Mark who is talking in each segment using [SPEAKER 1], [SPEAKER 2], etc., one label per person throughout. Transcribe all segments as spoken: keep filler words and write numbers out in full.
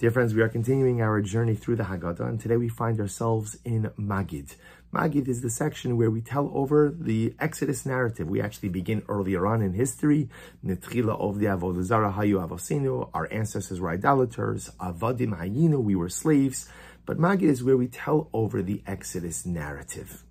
[SPEAKER 1] Dear friends, we are continuing our journey through the Haggadah, and today we find ourselves in Magid. Magid is the section where we tell over the Exodus narrative. We actually begin earlier on in history. Netchila of the Avodah Zarah hayu avosinu. Our ancestors were idolaters. Avadim hayinu. We were slaves. But Magid is where we tell over the Exodus narrative.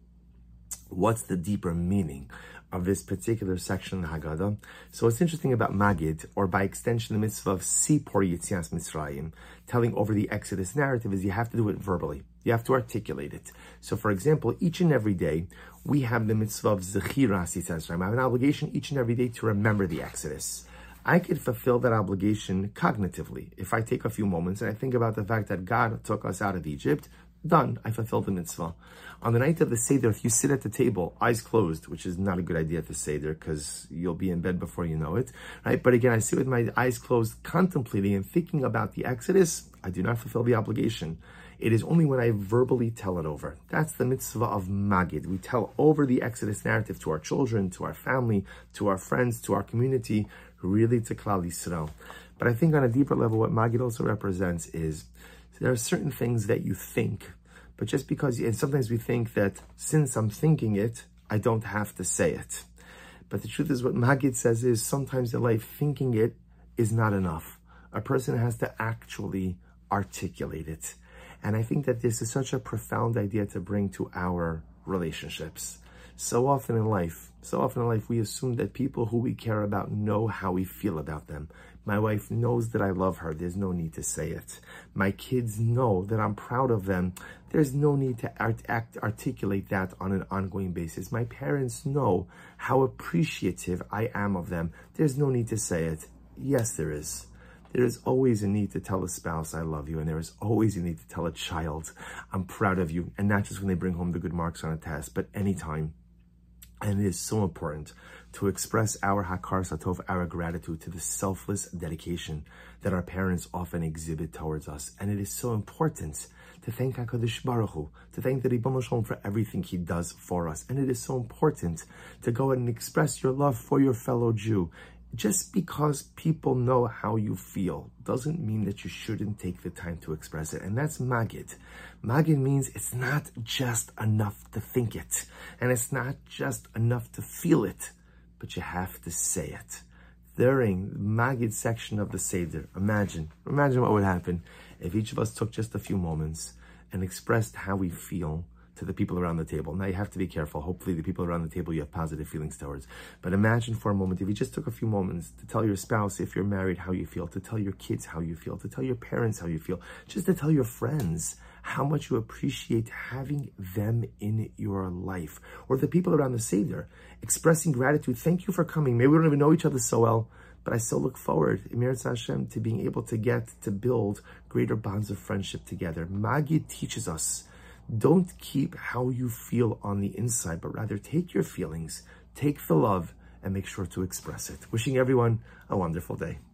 [SPEAKER 1] What's the deeper meaning of this particular section of the Haggadah? So what's interesting about Magid, or by extension the mitzvah of Sipor Yetzias Mitzrayim, telling over the Exodus narrative, is you have to do it verbally. You have to articulate it. So for example, each and every day, we have the mitzvah of Zechiras Yetzias Mitzrayim. I have an obligation each and every day to remember the Exodus. I could fulfill that obligation cognitively. If I take a few moments and I think about the fact that God took us out of Egypt, done, I fulfilled the mitzvah. On the night of the Seder, if you sit at the table, eyes closed, which is not a good idea to Seder because you'll be in bed before you know it, right? But again, I sit with my eyes closed, contemplating and thinking about the Exodus, I do not fulfill the obligation. It is only when I verbally tell it over. That's the mitzvah of Magid. We tell over the Exodus narrative to our children, to our family, to our friends, to our community, really to Klal Yisrael. But I think on a deeper level, what Magid also represents is there are certain things that you think, but just because, and sometimes we think that since I'm thinking it, I don't have to say it. But the truth is what Magid says is sometimes in life, thinking it is not enough. A person has to actually articulate it. And I think that this is such a profound idea to bring to our relationships. So often in life, so often in life, we assume that people who we care about know how we feel about them. My wife knows that I love her. There's no need to say it. My kids know that I'm proud of them. There's no need to art, act, articulate that on an ongoing basis. My parents know how appreciative I am of them. There's no need to say it. Yes, there is. There is always a need to tell a spouse, I love you. And there is always a need to tell a child, I'm proud of you. And not just when they bring home the good marks on a test, but anytime. And it is so important to express our hakar satov, our gratitude to the selfless dedication that our parents often exhibit towards us. And it is so important to thank HaKadosh Baruch Hu, to thank the Ribono Shel Olam for everything he does for us. And it is so important to go and express your love for your fellow Jew. Just because people know how you feel doesn't mean that you shouldn't take the time to express it. And that's Magid. Magid means it's not just enough to think it. And it's not just enough to feel it, but you have to say it. During the Magid section of the Seder, imagine, imagine what would happen if each of us took just a few moments and expressed how we feel to the people around the table. Now you have to be careful. Hopefully the people around the table you have positive feelings towards. But imagine for a moment if you just took a few moments to tell your spouse, if you're married, how you feel, to tell your kids how you feel, to tell your parents how you feel, just to tell your friends how much you appreciate having them in your life. Or the people around the Seder, expressing gratitude. Thank you for coming. Maybe we don't even know each other so well, but I still look forward, Emir Hashem, to being able to get to build greater bonds of friendship together. Magid teaches us, don't keep how you feel on the inside, but rather take your feelings, take the love, and make sure to express it. Wishing everyone a wonderful day.